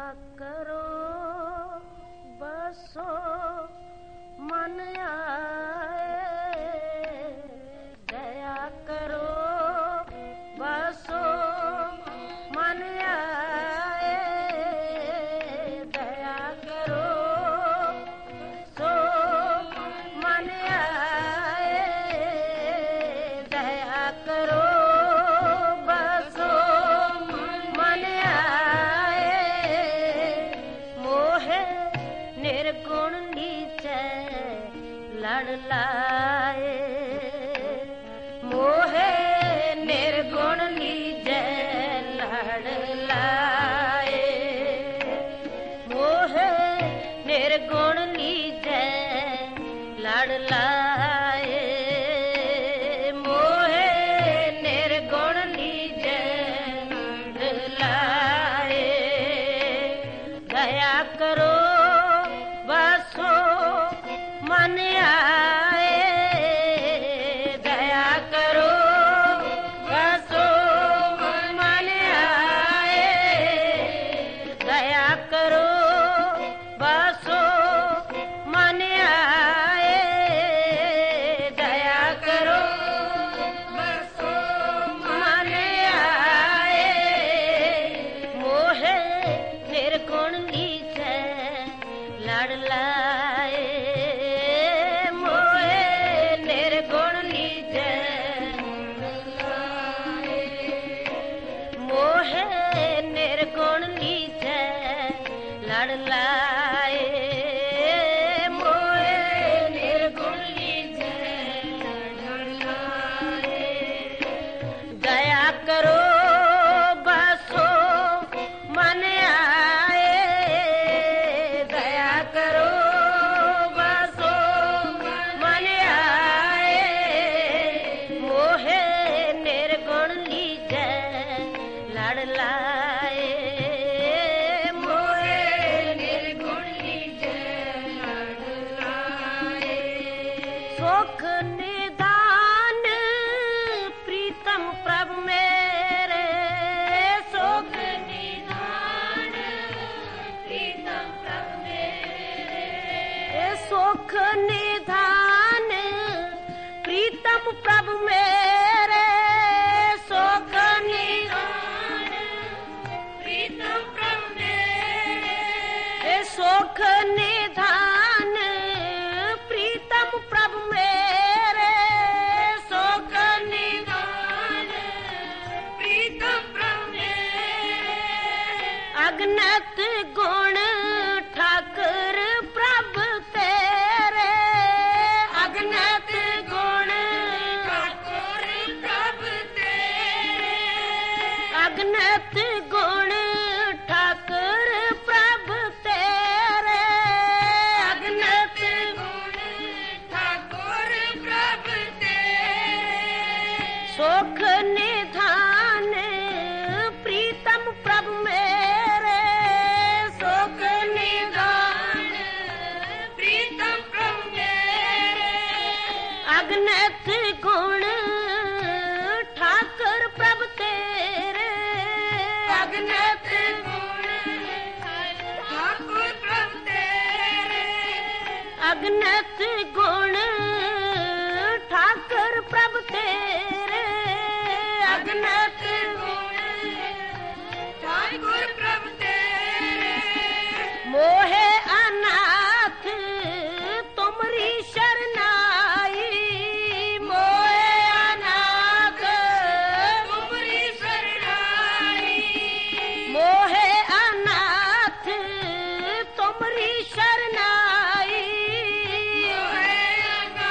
करो बसो मन आए, दया करो बसो मन आए, दया करो सो मन आए, दया करो बसो मन आए, मोहे निर्गुण नीचे लड़ लाए, मोहे निर्गुण नीचे लड़ लाए, मोहे निर्गुण नीचे लड़ लाए, मोहे निर्गुण नीचे लड़ लाए, दया करो बसो मन आए, दया करो बसो मन आए, दया करो बसो मन आए, दया करो बसो मन आए, मोहे निर्गुण नीचे लड़ लाए, मोहे निर्गुण नीचे मोहे निर्गुण नीचे लड़ लाए, मोहे निर्गुण नीचे लड़ लाए, दया करो बसो मन आए, दया करो बसो मन आए, मोहे निर्गुण नीचे लड़ लाए, मोहे निर्गुण नीचे लड़ लाए, सुख निदान प्रीतम प्रभु मेरे, सुख निदान प्रीतम प्रभु मेरे, सुख निधान प्रीतम प्रभु मेरे, सुख निधान प्रीतम प्रभु मेरे, सुख निधान प्रीतम प्रभु मेरे, सुख निधान प्रीतम प्रभु मेरे, अगनत गुण ठाकुर प्रभु तेरे, अगनत गुण ठाकुर प्रभु तेरे, अगनत गुण ठाकुर प्रभु तेरे, अगनत गुण ठाकुर प्रभु तेरे, सुख निधान प्रीतम प्रभु मेरे, सुख निधान प्रीतम प्रभु मेरे, अगनत गुण ठाकुर प्रभु तेरे, अगनत गुण ठाकुर प्रभु तेरे, अगनत गुण ठाकुर प्रभु तेरे, अगनत गुण ठाकुर प्रभु तेरे, मोहे अनाथ तुमरी शरणाई, मोहे अनाथ तुमरी शरणाई, मोहे अनाथ तुमरी शरणाई, मोहे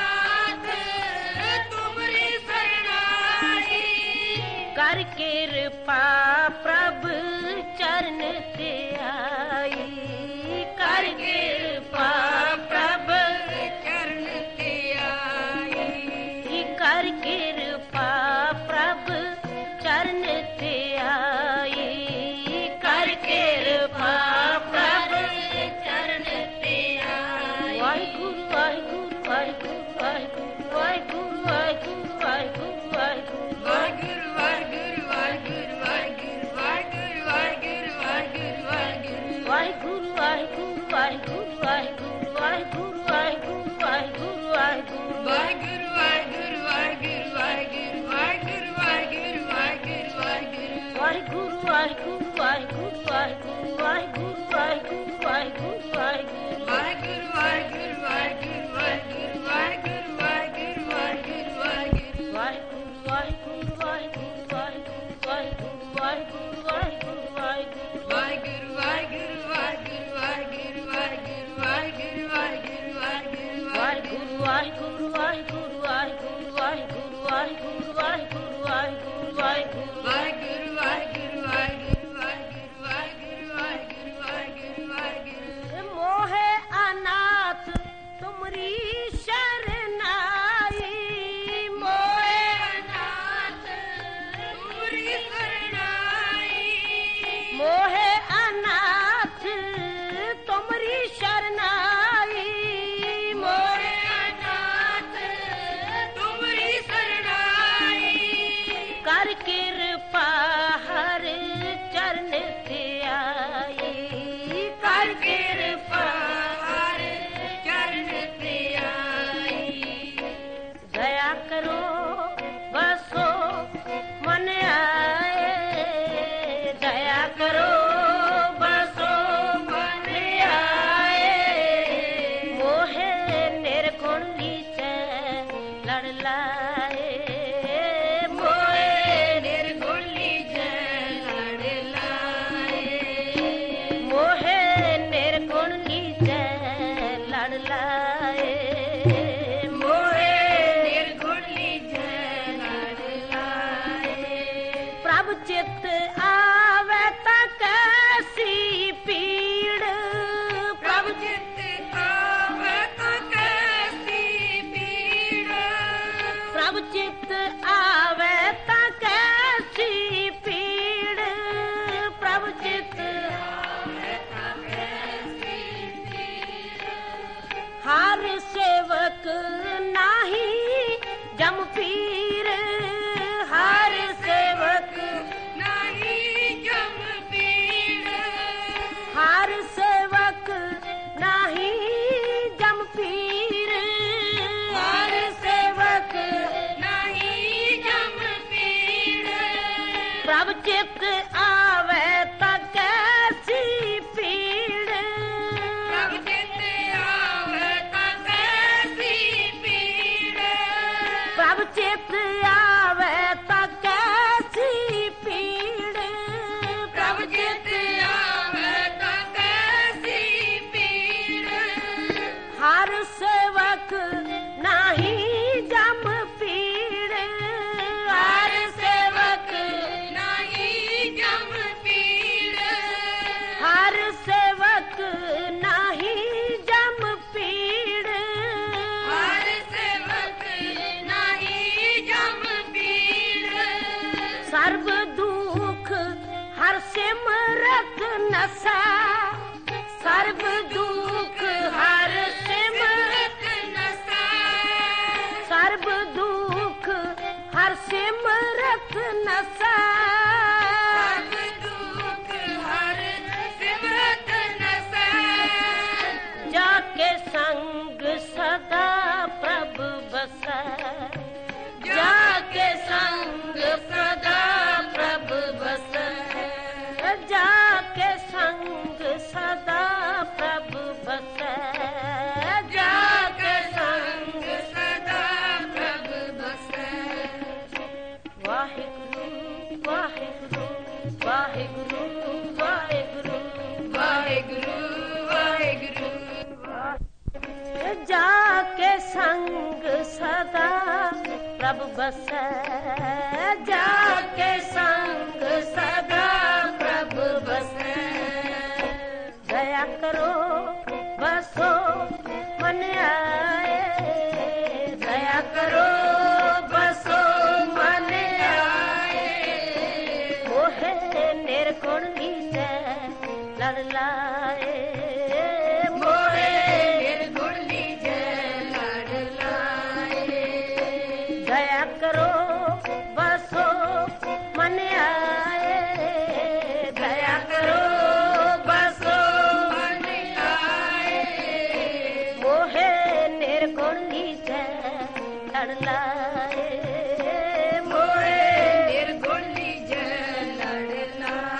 निर्गुण लीजै लड़ लाए।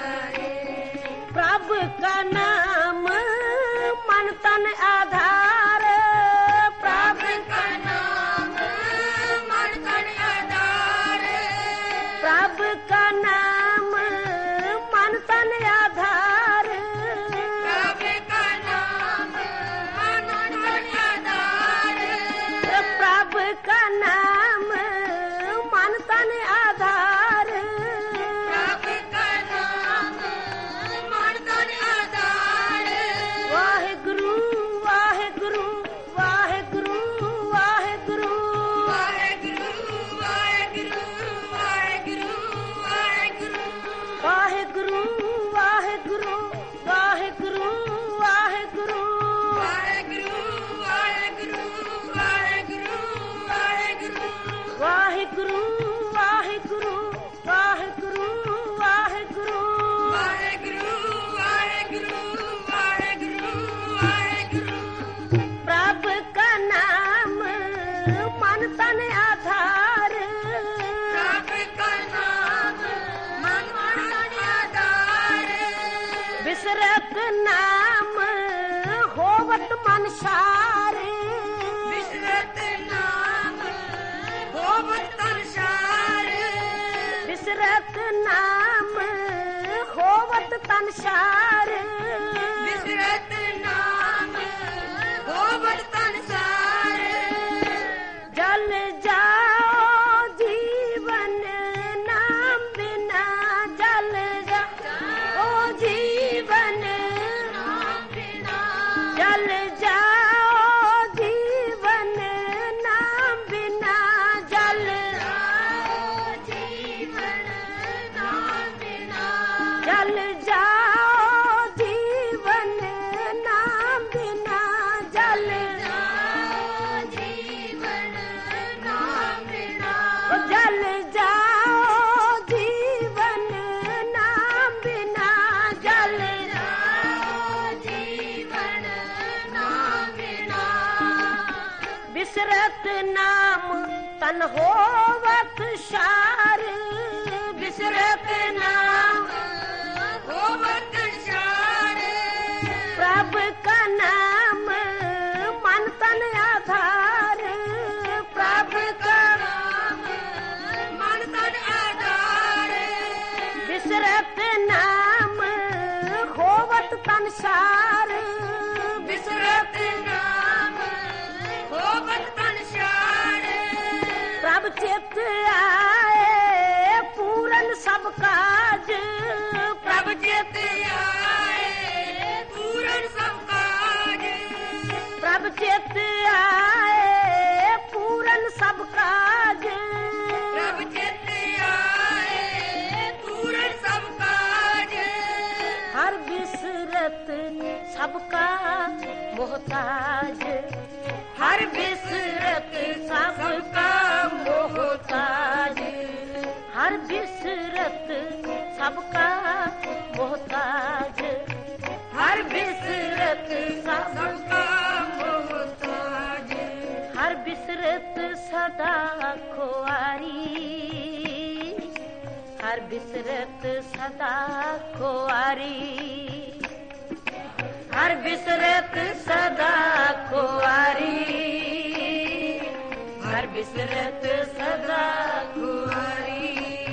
बिसरत नाम होवत मन सारे, बिसरत नाम होवत तन सारे, बिसरत नाम होवत तन सारे, बिसरत नाम होवत तन सारे, जल जाओ जीवन नाम बिना, जल जाओ जीवन नाम बिना, जल जाओ जीवन नाम बिना, जल जाओ जीवन नाम बिना, जल जाओ जीवन नाम बिना, जल जाओ जीवन नाम बिना, जल जाओ जीवन नाम बिना, जल जाओ जीवन नाम बिना, बिसरत नाम तन होवत सार, बिसरत नाम होवत सारे, प्रभु का नाम मन तन आधार, प्रभु का नाम मन तन आधार, बिसरत नाम होवत तन सार, बिसरत नाम होवत तन सारे, प्रभु चित आए पूरन सब काज, प्रभु चित आए पूरन सब काज, प्रभु चित आए पूरन सब काज, प्रभु चित आए पूरन सब काज, हर बिसरत सबका मोहताज, हर बिसरत सबका मोहताज, हर बिसरत सबका मोहताज, हर बिसरत सबका मोहताज, हर बिसरत सदा खुआरी, हर बिसरत सदा खुआरी, हर बिसरत सदा खुआरी, हर बिसरत सदा खुआरी,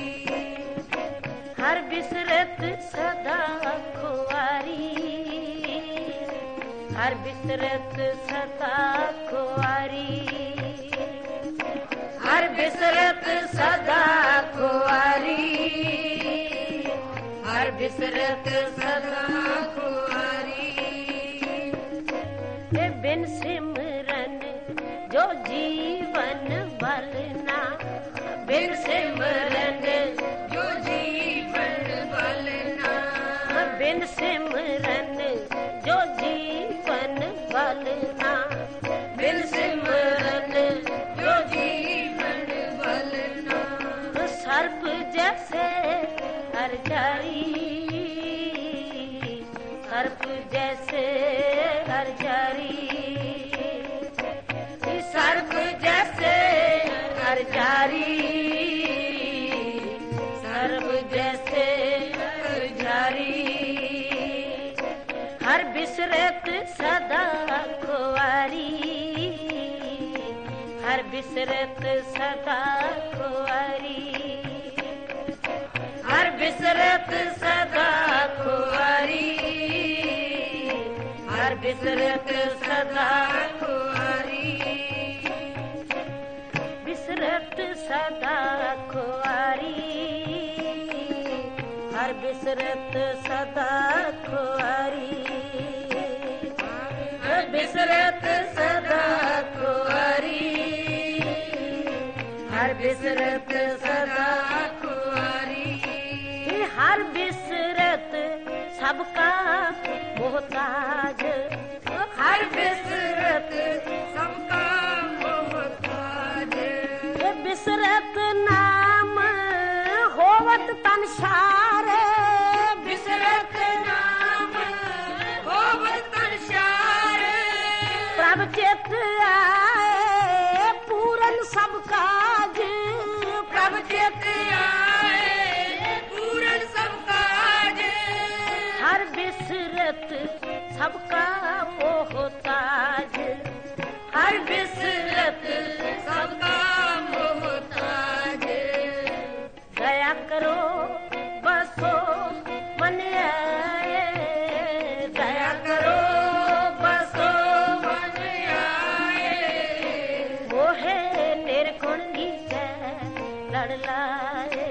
हर बिसरत सदा खुआरी, हर बिसरत सदा खुआरी, हर बिसरत सदा खुआरी, हर बिसरत सदा खुआरी, बिन सिमरन जो जीवन बलना, बिन सिमरन जो जीवन बलना, बिन सिमरन जो जीवन बलना, बिन सिमरन जो जीवन बलना, सर्प जैसे हर जारी, सर्प जैसे हर जारी, सर्प जैसे हर जारी, सर्प जैसे हर जारी, हर बिसरत सदा खुआरी, हर बिसरत सदा खुआरी, हर बिसरत सदा खुआरी, हर बिसरत सदा खुआरी, बिसरत सदा खुआरी, हर बिसरत सदा खुआरी, हर बिसरत सदा खुआरी, हर बिसरत सदा खुआरी, हर बिसरत सबका मोहताज, हर बिसरत सबका मोहताज, बिसरत नाम होवत तन सारे, बिसरत नाम होवत तन सारे, प्रभु चित आए पूरन सब काज, प्रभु चित आए पूरन सब काज, हर बिस बिसरत सबका मोहताज, हर बिसरत सबका मोहताज। दया करो बसो मन आए, दया करो बसो मन आए। मोहे निर्गुण लीजे लड़ लाए,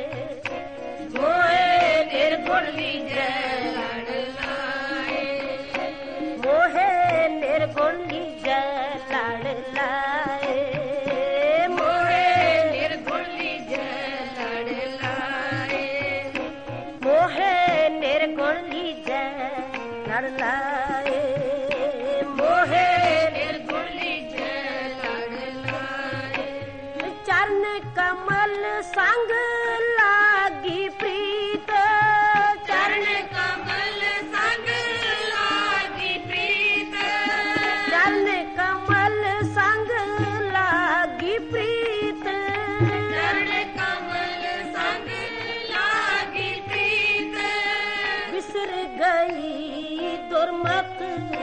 मोहे निर्गुण लीजे लड़ लाए। मोहे निर्गुण लीजे लड़ लाए, मोहे निर्गुण लीजे लड़ लाए। मोहे निर्गुण लीजे लड़ लाए, मोहे निर्गुण लीजे लड़ लाए। चरण कमल संग लागी प्रीत, चरण कमल संग लागी प्रीत। चरण कमल संग लागी प्रीत, चरण कमल संग लागी प्रीत। बिसर गई दुर्मत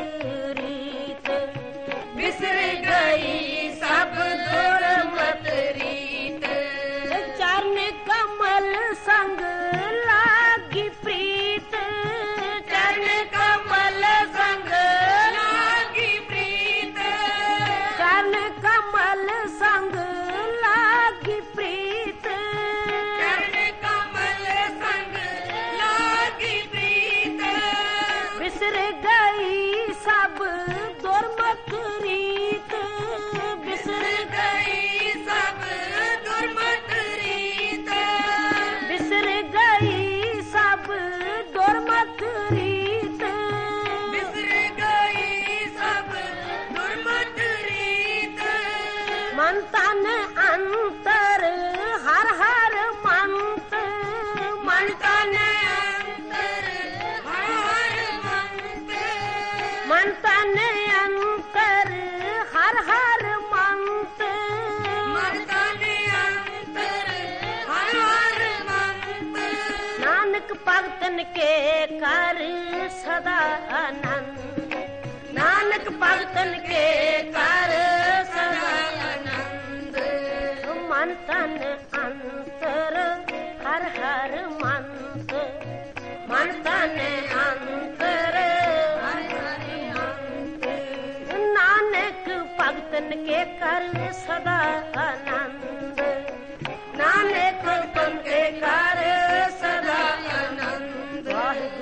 रीत, बिसर गई सब दुर्मत रीत। चरण कमल संग लागी प्रीत, चरण कमल संग लागी प्रीत। चरण कमल संग लागी प्रीत, चरण कमल संग लागी प्रीत। बिसर गई सब दुर्मत रीत, बिसर गई सब दुर्मत रीत। बिसर गई सब दुर्मत रीत, बिसर गई सब दुर्मत रीत। मन तन अंतर हर हर मंत, मन तन अंतर हर मंत। मन तन अंतर हर हर मंत, मन तन अंतर हर मंत। नानक भगतन के कर सदा आनंद, नानक भगतन के कर सदा आनंद। मन तन अंतर हर हर मंत, मन तन अंतर हर हर मंत। नानक भगतन के कर सदा आनंद, नानक भगतन के कर सदा आनंद।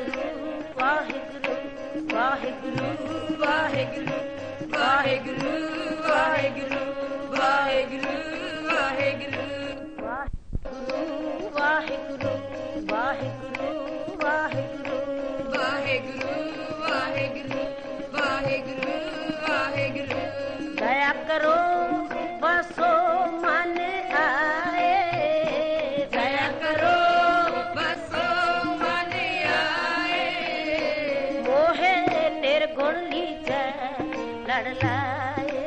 वाहिगुरु वाहिगुरु वाहिगुरु वाहिगुरु वाहिगुरु वाहिगुरु वाहिगुरु वाहिगुरु। वाहिगुरु वाहिगुरु वाहिगुरु वाहिगुरु वाहिगुरु वाहिगुरु वाहिगुरु। दया करो बसो मन आए, दया करो बसो मन आए। मोहे निर्गुण लीजे लड़ लाए,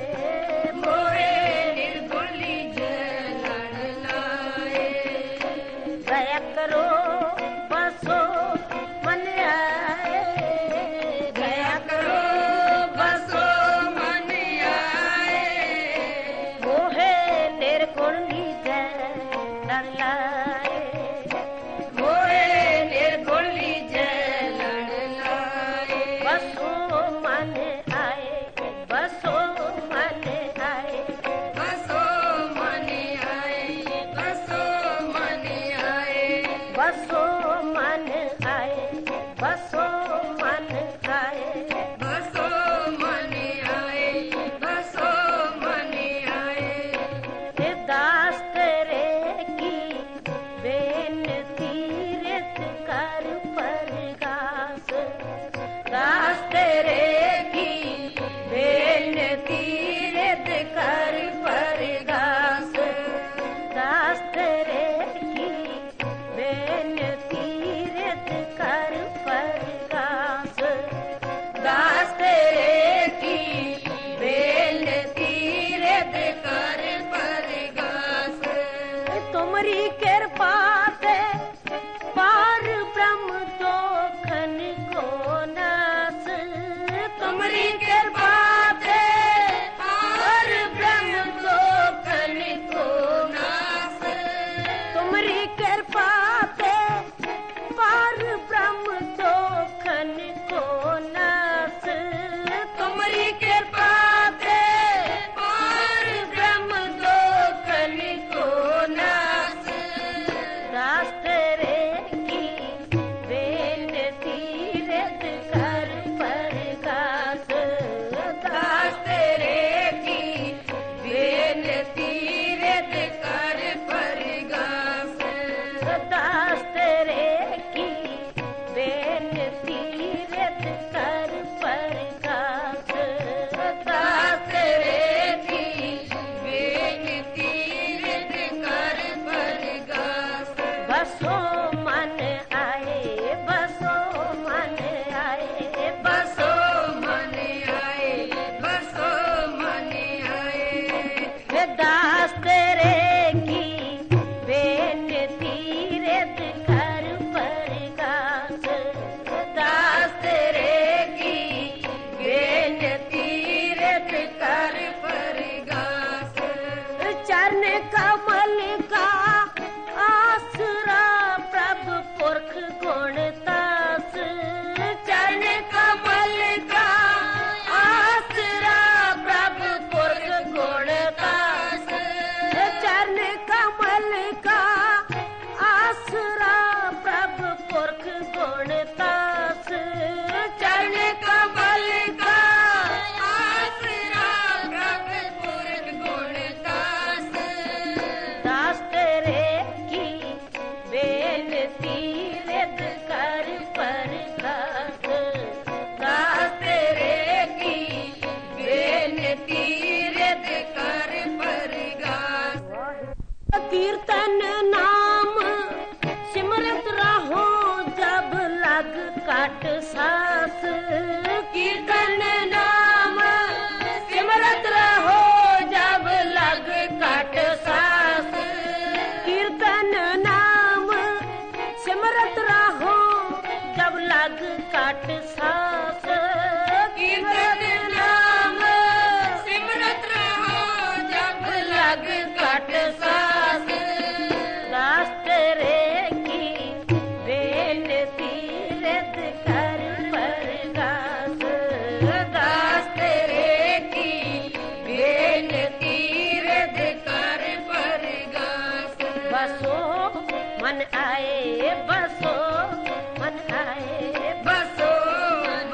मोहे निर्गुण लीजे लड़ लाए। दया करो बसो मन आए, दया करो बसो मन आए। मोहे निर्गुण लीजे लड़ लाए, मोहे निर्गुण लीजे लड़ लाए। बसो मन आए, बसो मन को नास तुमरी कृपा से पार ब्रह्म दो कन को नास दास तेरे की बेनती रद कर परगास दास तेरे की बेनती रद कर परगास दास तेरे की बेनती रद कर परगास दास तेरे की बेनती रद कर परगास बसो मन आए बसो मन आए बसो मन आए बसो मन आए वे दास तेरे की बेनती रद कर परगास दास तेरे की बेनती रद कर परगास चरण कमल का आसरा प्रभु पुरख गुण तास चरण कमल का आसरा प्रभु पुरख गुण दास चरण कमल का आसरा प्रभु पुरख गुण तास चरण कमल का आसरा प्रभु पुरख गुण दास दास तेरे की बेनती रद कर परगास दास तेरे की बेनती रद कर परगास कीर्तन नाम सिमरत रहो जब लग काट सास कीर्तन नाम सिमरत रहो जब लग काट सास कीर्तन नाम सिमरत रहो जब लग काट सास कीर्तन नाम सिमरत रहो जब लग काट सास दास तेरे की बेनती रद कर परगास दास तेरे की बेनती रद कर परगास बसो मन आए बसो मन आए बसो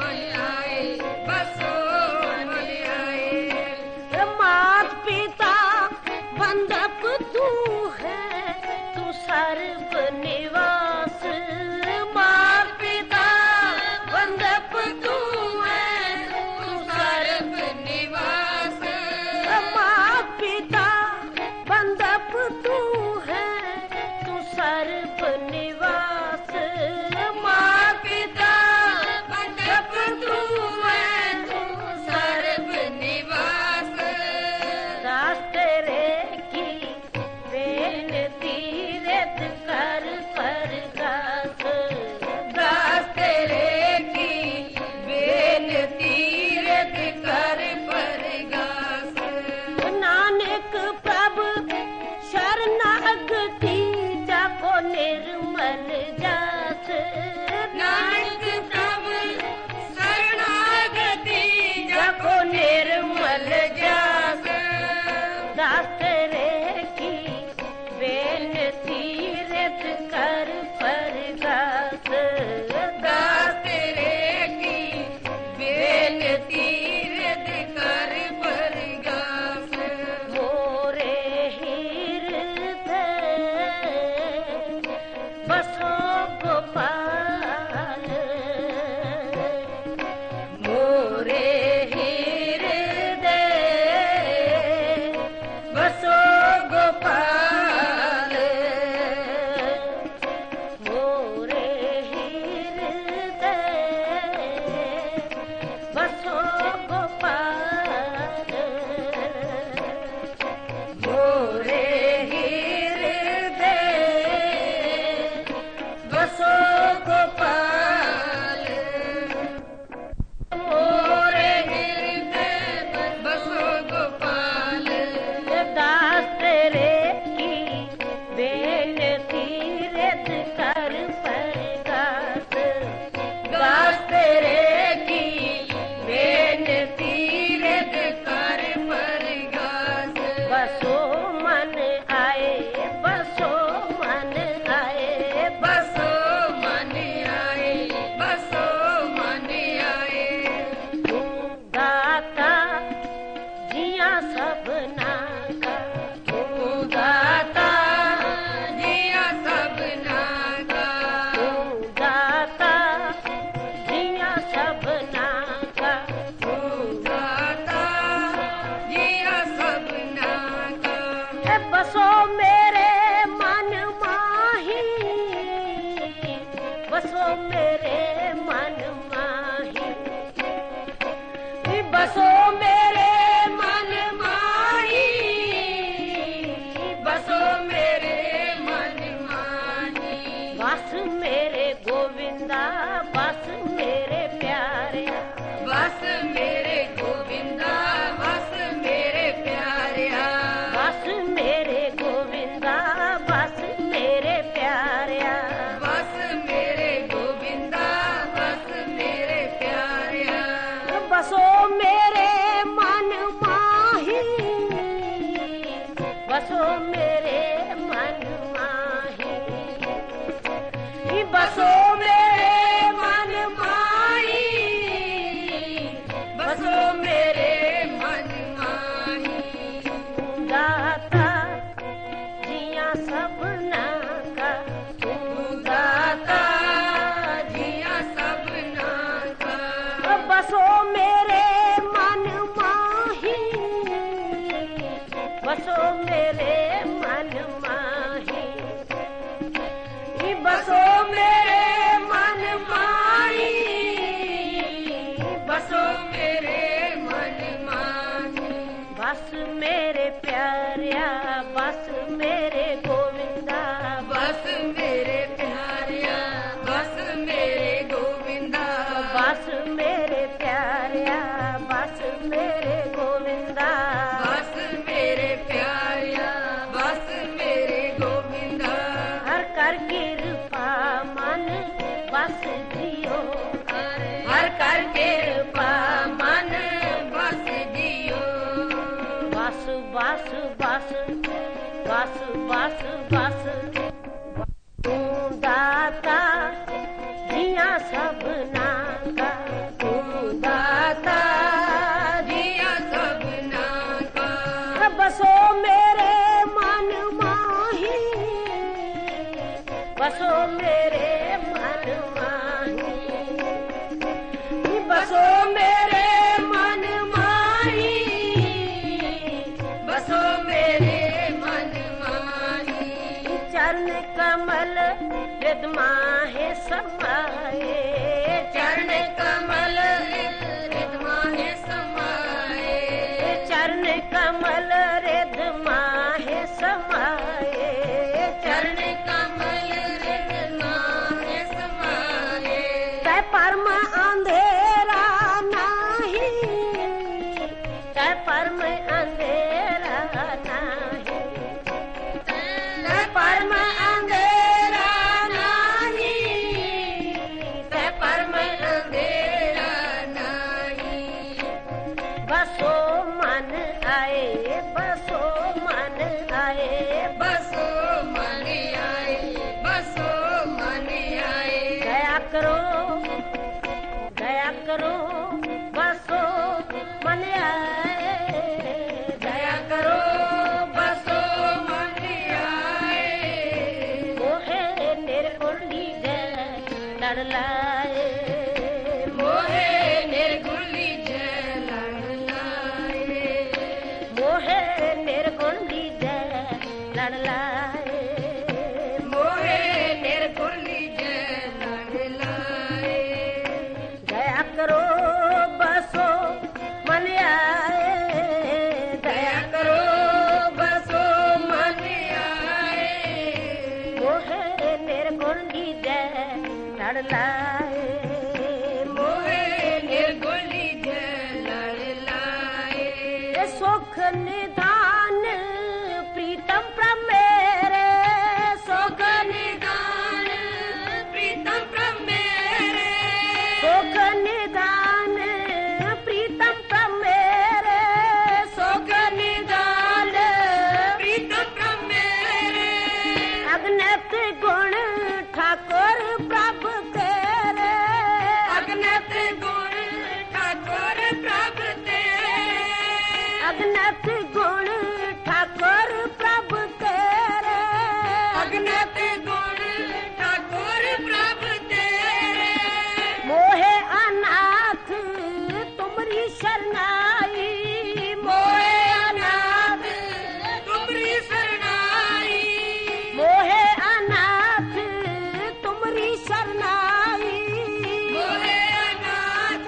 बसो मेरे मन माही, बसो मेरे मन माही। बस मेरे गोविंदा, बस मेरे प्यारिया, बस मेरे गोविंदा, बस मेरे प्यारिया। बस मेरे गोविंदा, बस मेरे प्यारिया, बस मेरे गोविंदा, बस मेरे प्यारिया। बसो मेरे मन माही, बसो मेरे मन माही, बसो मेरे मन माही, बसो मेरे मन माही। दाता जिया सबना का, दाता जिया सबना का। बसो मेरे मन माही, बसो मेरे मन माही, बसो मेरे मन माही, बसो मेरे मन माही। बस मेरे प्यारिया, बस मेरे गोविंदा, बस मेरे प्यारिया, बस मेरे गोविंदा। बस मेरे प्यारिया, बस मेरे गोविंदा, बस मेरे प्यारिया, बस मेरे गोविंदा। हर कर कृपा मन बस जियो, हर कर कृपा मन बस जियो। बस बस बस बस बस बस तू दाता जिया सबना का, तू दाता जिया सबना का। बसो मेरे मन माही, बसो मेरे मन माही, बसो मेरे मन माही, बसो मेरे मन माही। चरण कमल हृद माहे समाए, चरण कमल हृद माहे समाए। चरण कमल हृद माहे समाए, चरण कमल हृद माहे समाए। तै परम अंधेरा नाही, तै परम अंधेरा नाही, तै परम अंधेरा नाही, तै परम अंधेरा नाही। बसो मन आए, बसो मन आए, बसो मन आए, बसो मन आए। दया करो, दया करो, बसो मन आए, दया करो, बसो मन आए। मोहे निर्गुणी जय लड़ लाए, मोहे निर्गुणी जय लड़ लाए। मोहे निर्गुणी जय लड़ लाए, मोहे निर्गुणी जय लड़ लाए। दया करो, बसो मन आए, दया करो, बसो मन आए। मोहे निर्गुणी जय लड़ लाए, मोहे निर्गुणी जय लड़ लाए। सुख निदान प्रीतम प्रभ मेरे, सुख निदान प्रीतम प्रभ मेरे। सुख निदान प्रीतम प्रभ मेरे, सुख निदान प्रीतम प्रभ मेरे। अगनत गुण ठाकुर प्रभ तेरे, अगनत गुण ठाकुर प्रभ तेरे। अगनत गुण ठाकुर प्रभ तेरे, अगनत गुण ठाकुर प्रभ तेरे। मोहे अनाथ तुमरी शरणाई, मोहे अनाथ तुमरी शरणाई। मोहे अनाथ तुमरी शरणाई, मोहे अनाथ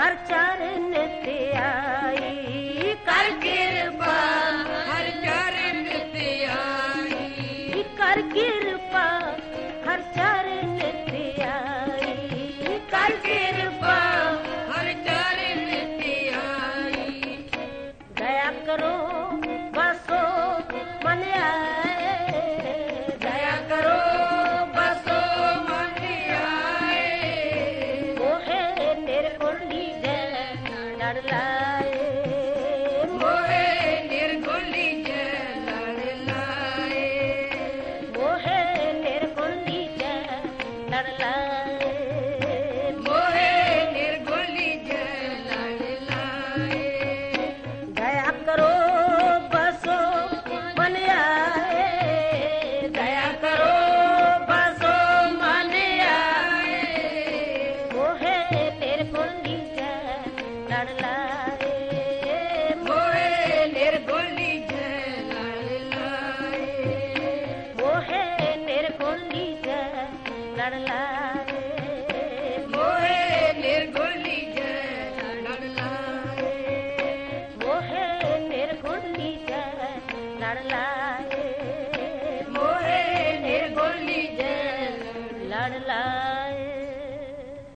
हर चरण ते आई कर कृपा हर चरण ते आई कर कृपा हर चरण ते आई कर कृपा हर चरण ते आई दया करो बसो मन आए दया करो बसो मन आए मोहे निर्गुणी जय लड़ लाए मोहे निर्गुणी जय लड़ लाए मोहे निर्गुणी जय लड़ लाए मोहे निर्गुणी जय लड़ लाए दया करो बसो मन आए दया करो बसो मन आए मोहे निर्गुणी जय लड़ लाए मोहे निर्गुणी जय लड़ लाए मोहे निर्गुणी जय लड़ लाए मोहे निर्गुणी जय लड़ लाए मोहे निर्गुणी जय लड़ लाए मोहे निर्गुणी जय लड़ लाए